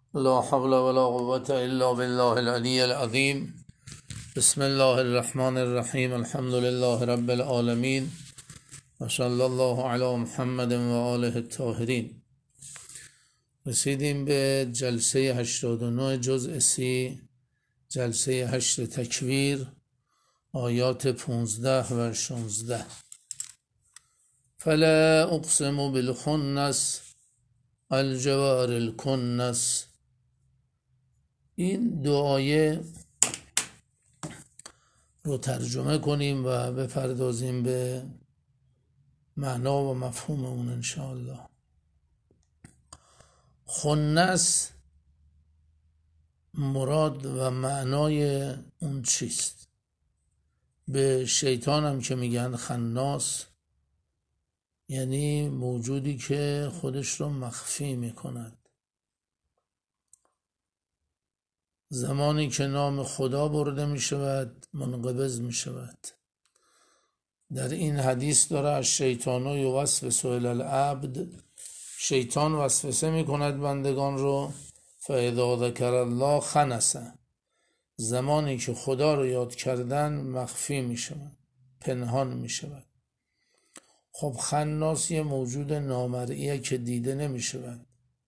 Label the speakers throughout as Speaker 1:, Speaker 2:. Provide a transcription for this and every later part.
Speaker 1: لا حول ولا قوة إلا بالله العلي العظيم. بسم الله الرحمن الرحیم. الحمد لله رب العالمین و صلی الله علی محمد و آله الطاهرین. رسیدیم به جلسه 89 جزء 30، جلسه 8 تکویر، آیات 15 و 16. فلا اقسم بالخنس الجوار الکنس. این دو آیه رو ترجمه کنیم و بپردازیم به معنا و مفهوم اون انشاءالله. خنس مراد و معنای اون چیست؟ به شیطان هم که میگن خناس، یعنی موجودی که خودش رو مخفی میکند. زمانی که نام خدا برده می شود منقبض می شود. در این حدیث داره از شیطان یوسوس العبد، شیطان وسوسه می کند بندگان رو. فاذا ذکر الله خنسه، زمانی که خدا رو یاد کردن مخفی می شود، پنهان می شود. خب خناس یه موجود نامرئیه که دیده نمی شود.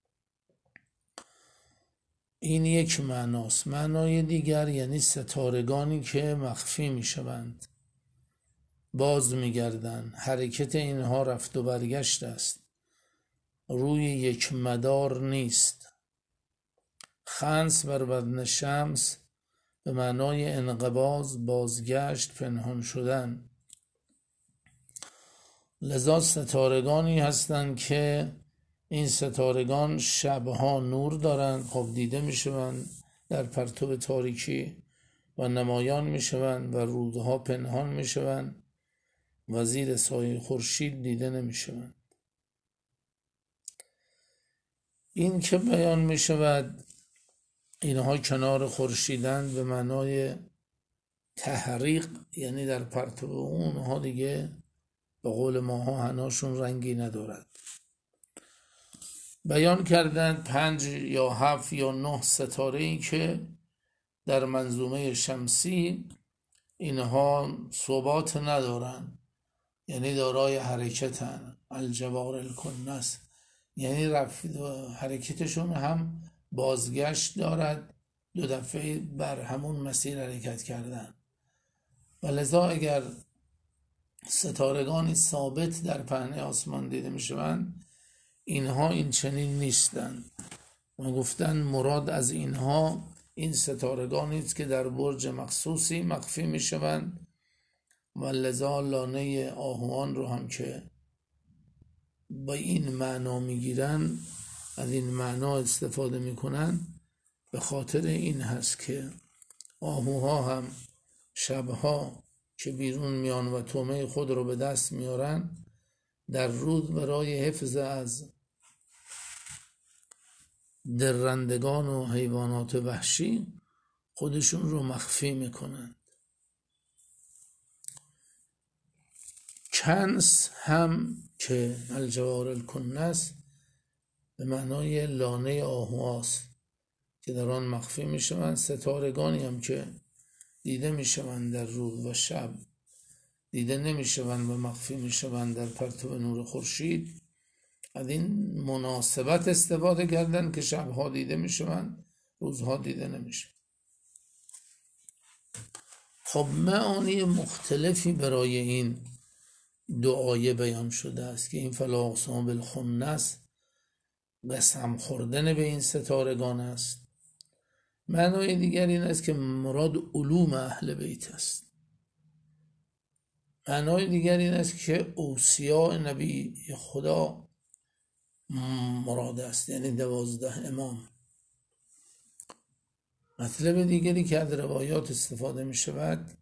Speaker 1: این یک معناست. معنای دیگر یعنی ستارگانی که مخفی می شوند، باز می گردند. حرکت اینها رفت و برگشت است، روی یک مدار نیست. خنس بر وزن شمس به معنای انقباض، بازگشت، پنهان شدن. لذا ستارگانی هستند که این ستارگان شبها نور دارند، خب دیده می شوند در پرتو تاریکی و نمایان می شوند، و روزها پنهان می شوند و زیر سایه خورشید دیده نمی شوند. این که بیان می شود اینها کنار خورشیدند به معنای تحریق، یعنی در پرتو اونها دیگه به قول ماها هناشون رنگی ندارد. بیان کردند 5 یا 7 یا 9 ستاره ای که در منظومه شمسی اینها ثبات ندارند، یعنی دارای حرکتن. الجوار الکنس یعنی حرکتشون هم بازگشت دارد، 2 دفعه بر همون مسیر حرکت کردن. و لذا اگر ستارگانی ثابت در پهنه آسمان دیده می شوند، اینها این چنین نیستند. و گفتن مراد از اینها این ستارگانی است که در برج مخصوصی مخفی می شوند. و لذا لانه آهوان رو هم که با این معنا می گیرن، از این معنا استفاده می کنن. به خاطر این هست که آهوها هم شبها که بیرون میان و طعمه خود رو به دست میارن، در روز برای حفظ از درندگان و حیوانات وحشی خودشون رو مخفی میکنن. کنس هم که الجوار الکنس به معنای لانه آهواست که در آن مخفی میشوند. ستارگانی هم که دیده میشوند در روز و شب دیده نمیشوند و مخفی میشوند در پرتو نور خورشید. از این مناسبت استفاده کردن که شبها دیده میشوند، روزها دیده نمیشوند. خب معانی مختلفی برای این دو آیه بیان شده است که این فلا اقسم بالخنس قسم خوردن به این ستارگان است. معنای دیگر این است که مراد علوم اهل بیت است. معنای دیگر این است که اوصیاء نبی خدا مراد است، یعنی 12 امام. مطلب دیگری که از روایات استفاده می شود،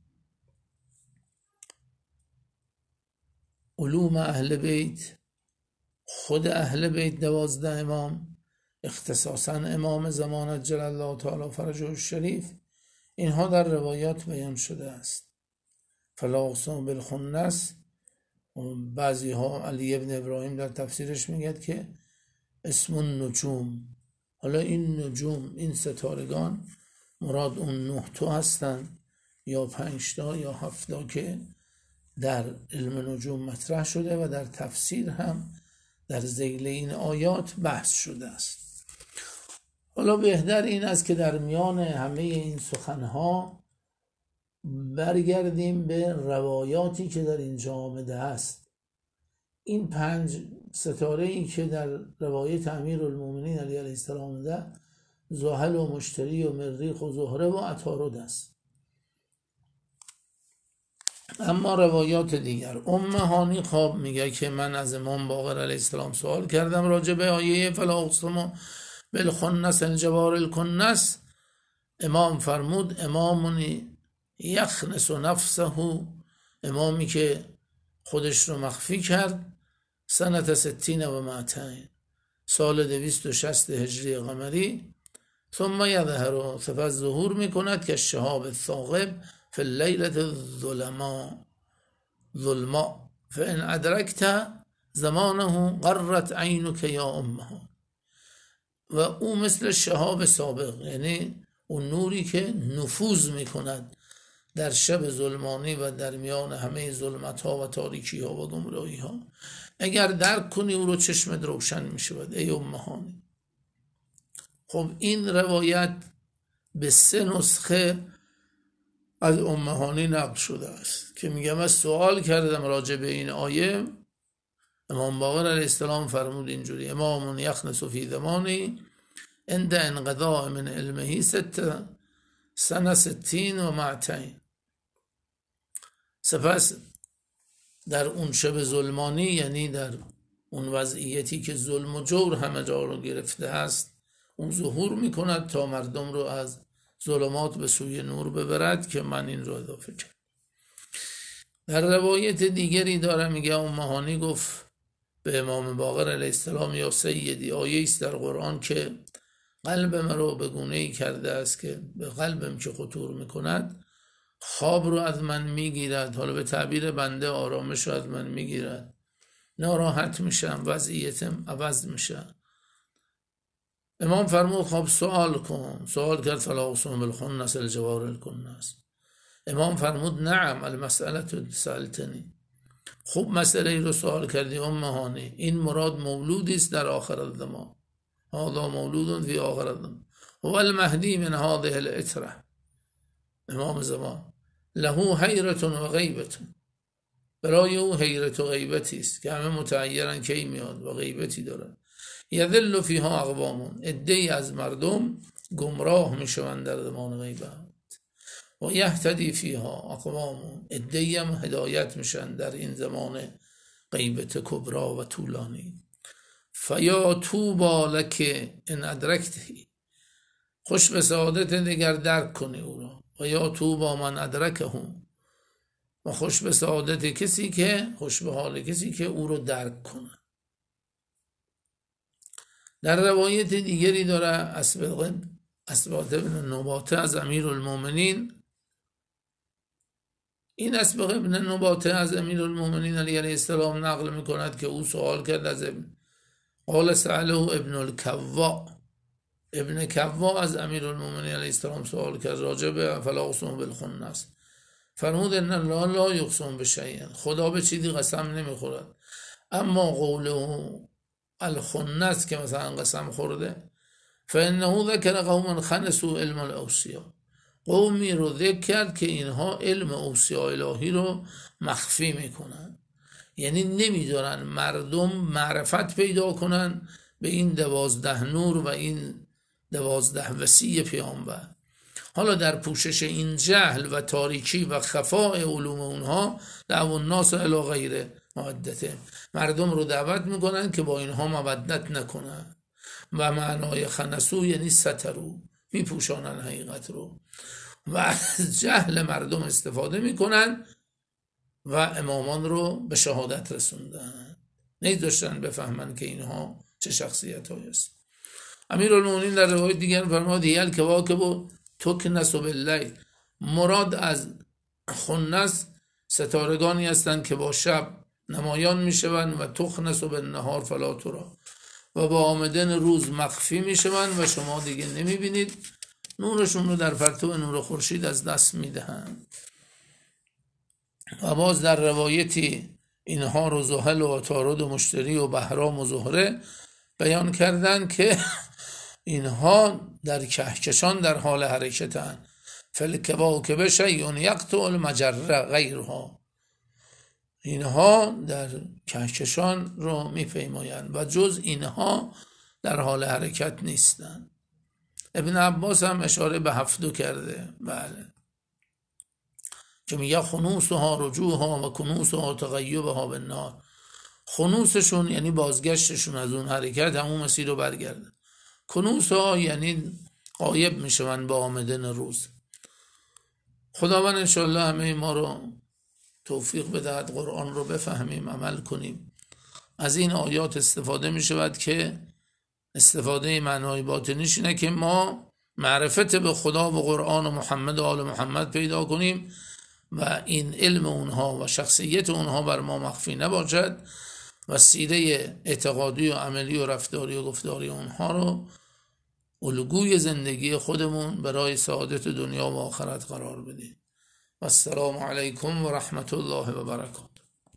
Speaker 1: علوم اهل بیت، خود اهل بیت 12 امام، اختصاصا امام زمان عجل الله تعالی فرجه الشریف، اینها در روایات بیان شده است. فلا اقسم بالخنس، بعضی ها علی ابن ابراهیم در تفسیرش میگه که اسم النجوم، حالا این نجوم، این ستارگان مراد اون 9 تا هستن یا 5 تا یا 7 تا که در علم نجوم مطرح شده و در تفسیر هم در ذیل این آیات بحث شده است. حالا بهتر این است که در میان همه این سخنها برگردیم به روایاتی که در اینجا آمده است. این 5 ستاره ای که در روایت امیرالمومنین علیه السلام آمده، زحل و مشتری و مریخ و زهره و عطارد است. اما روایات دیگر، هانی خواب میگه که من از امام باقر علیه السلام سوال کردم راجع به آیه فلا اقسم بالخنس الجوار الکنس. امام فرمود امامونی یخنس نفسه، امامی که خودش رو مخفی کرد، سنت 60 و 200، سال 260 هجری قمری. ثم یظهر، سپس ظهور میکند که شهاب الثاقب فی اللیلة الظلماء فان ادرکت زمانه قرت عینک یا امه. و او مثل شهاب سابق، یعنی اون نوری که نفوذ میکند در شب ظلمانی و در میان همه ظلمت ها و تاریکی ها و گمراهی ها، اگر درک کنی او رو چشمت روشن می شود ای امهانی. خب این روایت به 3 نسخه از امهانی نقل شده است که میگم از سوال کردم راجع به این آیه. امام باقر علیه السلام فرمود اینجوری امام یخنس فی زمانی عند انقضاء من علمه 6 سنه 60 و 200. سپس در اون شب ظلمانی، یعنی در اون وضعیتی که ظلم و جور همه جا رو گرفته است، اون ظهور میکند تا مردم رو از ظلمات به سوی نور ببرد که من این رو اضافه کرد. در روایت دیگری داره میگه امهانی گفت به امام باقر علیه السلام یا سیدی، آیه است در قرآن که قلب من رو به گونه‌ای کرده است که به قلبم که خطور میکند خواب رو از من میگیرد، حالا به تعبیر بنده آرامش رو از من میگیرد، ناراحت میشم، وضعیتم عوض میشه. امام فرمود خب سوال کن. سوال کرد فلا اقسم بالخنس الجوار الکنس. امام فرمود نعم المسئله سألتنی. خوب مسئله رو سوال کردی امهانی، این مراد مولودی است در آخر الزمان، هذا مولود فی آخر الزمان هو المهدی من هذه الاتره. امام زمان له حیرت و غیبت، برای او حیرت و غیبتی است که همه متعیرن کی میاد و غیبتی دارن. یذل فیها اقوام، عده‌ای از مردم گمراه میشوند در زمان غیبت. و یهتدی فیها اقوام، عده‌ای هم هدایت میشن در این زمان غیبت کبرا و طولانی. فیا طوبی لک ان ادرکته، خوش به سعادت دیگر درک کنی او را. و یا طوبی من ادرکه، و خوش به سعادت کسی که، خوش به حال کسی که او رو درک کنه. در روایت دیگری داره اسبغ ابن نباته از امیرالمومنین، این اسبغ ابن نباته از امیرالمومنین علیه السلام نقل میکند که او سوال کرد از قال سأله ابن الکوا، ابن کوا از امیرالمومنین علیه السلام سوال کرد راجع به فلا اقسم بالخنس. فرمود ان الله لا یقسم بشیء، خدا به چیزی قسم نمیخورد. اما قوله الخنس که مثلا قسم خورده، فانه ذکر قوما خنسوا علم الاوصیا، قومی رو ذکر کرد که اینها علم اوصیا الهی رو مخفی میکنن، یعنی نمیدارن مردم معرفت پیدا کنن به این 12 نور و این 12 وصی پیامبر. حالا در پوشش این جهل و تاریکی و خفاء علوم اونها دعو الناس الی غیر مودته، مردم رو دعوت میکنن که با اینها مودت نکنن. و معنای خنسو یعنی سترو، میپوشانن حقیقت رو و از جهل مردم استفاده میکنن و امامان رو به شهادت رسوندن، نیداشتن بفهمن که اینها چه شخصیت هایی است. امیرالمومنین در روایت دیگر فرمود هی الکواکب تکنس باللیل، مراد از خنس ستارگانی هستند که با شب نمایان میشوند و تخنس بالنهار فلا ترا، و با آمدن روز مخفی میشوند و شما دیگه نمیبینید، نورشون رو در پرتو نور خورشید از دست میدهند. و باز در روایتی اینها رو زحل و عطارد و مشتری و بهرام و زهره بیان کردند که اینها در کهکشان در حال حرکتند. فالکواکب شیء یقطع المجره غیرها، اینها در کهکشان رو میپیمایند و جز اینها در حال حرکت نیستند. ابن عباس هم اشاره به هفتو کرده، بله، که میگه خنوسها رجوعها و کنوسها تغیبها بالنار. خنوسشون یعنی بازگشتشون از اون حرکت همون مسیر رو برگردن. کنوسها یعنی غایب میشون با آمدن روز. خداوند انشاءالله همه ما رو توفیق بدهد قرآن رو بفهمیم، عمل کنیم. از این آیات استفاده می شود که استفاده معنای باطنیش اینه که ما معرفت به خدا و قرآن و محمد و آل محمد پیدا کنیم و این علم اونها و شخصیت اونها بر ما مخفی نباشد و سیره اعتقادی و عملی و رفتاری و گفتاری اونها رو الگوی زندگی خودمون برای سعادت دنیا و آخرت قرار بدیم. و السلام علیکم و رحمت الله و برکاته.